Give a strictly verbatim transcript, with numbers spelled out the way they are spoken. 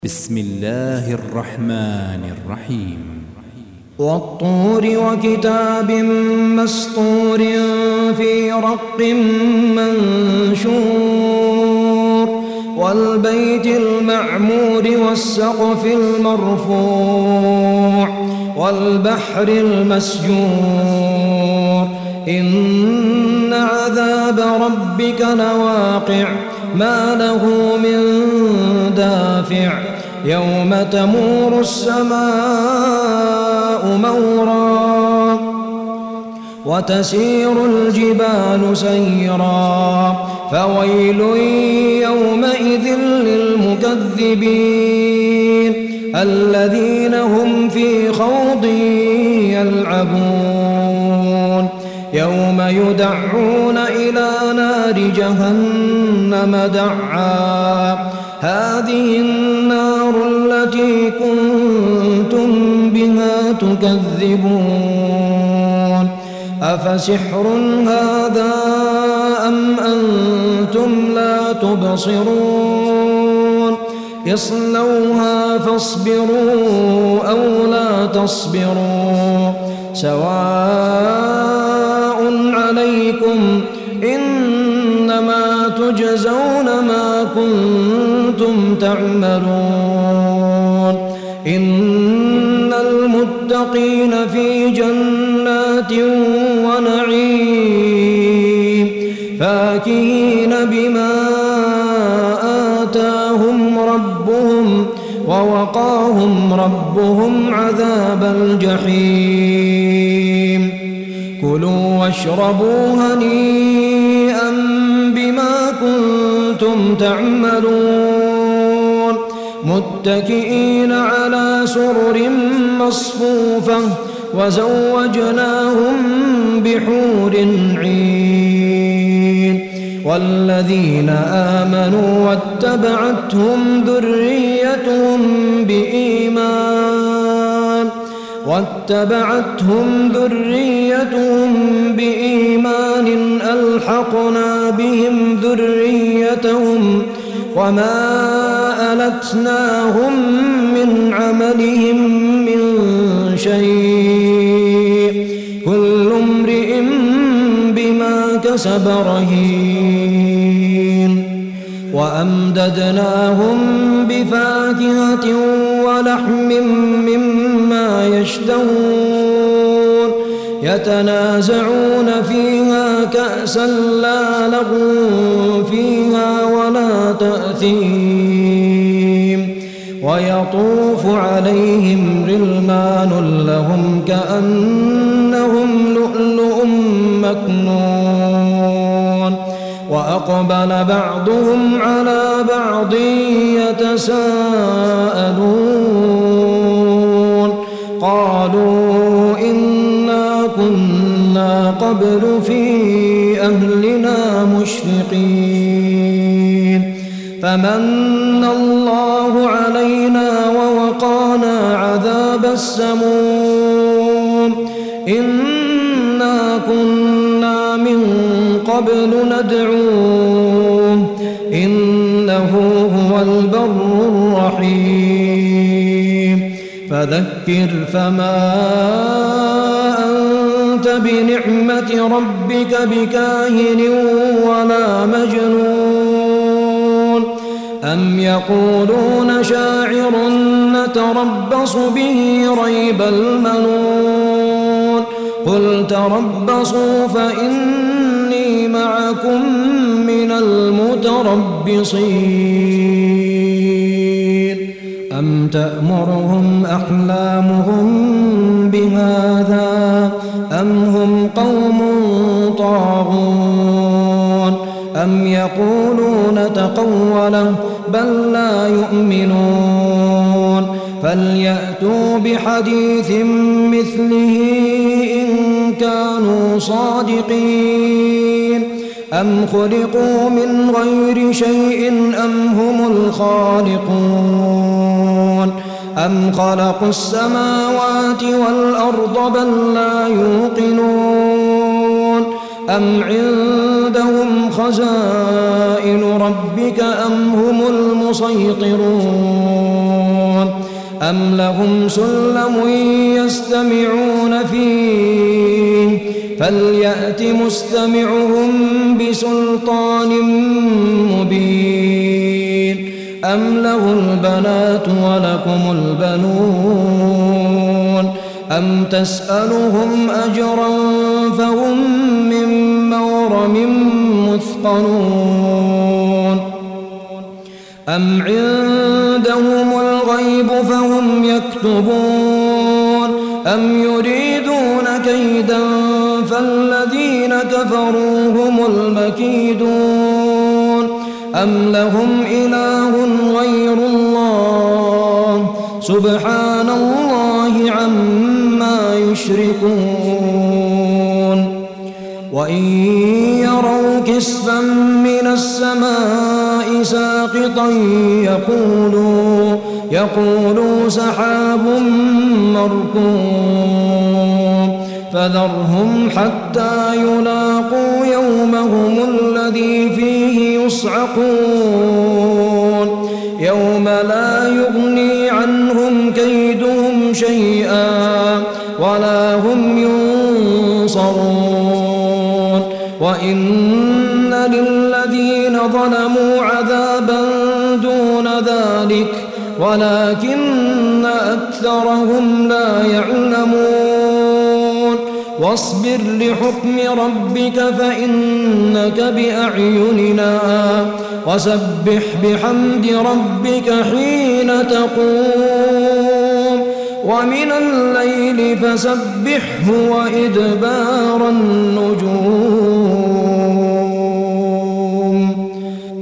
بسم الله الرحمن الرحيم والطور وكتاب مسطور في رق منشور والبيت المعمور والسقف المرفوع والبحر المسجور إن عذاب ربك لواقع ما له من دافع يوم تمور السماء مورا وتسير الجبال سيرا فويل يومئذ للمكذبين الذين هم في خوض يلعبون يوم يدعون إلى نار جهنم دعا هذه النار التي كنتم بها تكذبون أفسحر هذا أم أنتم لا تبصرون اصلوها فاصبروا أو لا تصبروا سواء عليكم إنما تجزون ما كنتم تعملون إن المتقين في جنات ونعيم فاكهين بما آتاهم ربهم ووقاهم ربهم عذاب الجحيم كلوا واشربوا هنيئا بما كنتم تعملون متكئين على سرر مصفوفة وزوجناهم بحور عين والذين آمنوا واتبعتهم ذريتهم بإيمان واتبعتهم ذريتهم بإيمان ألحقنا بهم ذريتهم وما ألتناهم من عملهم من شيء كل امرئ بما كسب رهين وأمددناهم بفاكهة ولحم مما يشتهون يتنازعون فيها كأسا لا لغو فيها ولا تأثيم ويطوف عليهم غلمان لهم كأنهم لؤلؤ مكنون وأقبل بعضهم على بعض يتساءلون قالوا إنا كنا قبل في أهلنا مشفقين فمن الله علينا ووقانا عذاب السموم إنا كنا من قبل ندعوه إنه هو البر الرحيم فذكر فما أنت بنعمة ربك بكاهن ولا مجنون أم يقولون شاعر نتربص به ريب المنون قل تربصوا فإني معكم من المتربصين أم تأمرهم أحلامهم بهذا أم هم قوم طاغون أم يقولون تقوله بل لا يؤمنون فليأتوا بحديث مثله إن كانوا صادقين أم خلقوا من غير شيء أم هم الخالقون أم خلقوا السماوات والأرض بل لا يوقنون أم عندهم خزائن ربك أم هم المسيطرون أم لهم سلم يستمعون فيه فليأت مستمعهم بسلطان مبين أم له البنات ولكم البنون أم تسألهم أجرا فهم من مغرم مثقلون أم عندهم الغيب فهم يكتبون أم يريدون كيدا فالذين كفروا هم المكيدون أم لهم إله غير الله سبحان الله عما يشركون وإن يروا كسفا من السماء ساقطا يقولوا يقولوا سحاب مركوم فذرهم حتى يلاقوا يومهم الذي فيه يصعقون يوم لا يغني عنهم كيدهم شيئا ولا هم ينصرون وإن للذين ظلموا عذابا دون ذلك ولكن أكثرهم لا يعلمون واصبر لحكم ربك فإنك بأعيننا وسبح بحمد ربك حين تقوم ومن الليل فسبحه وإدبار النجوم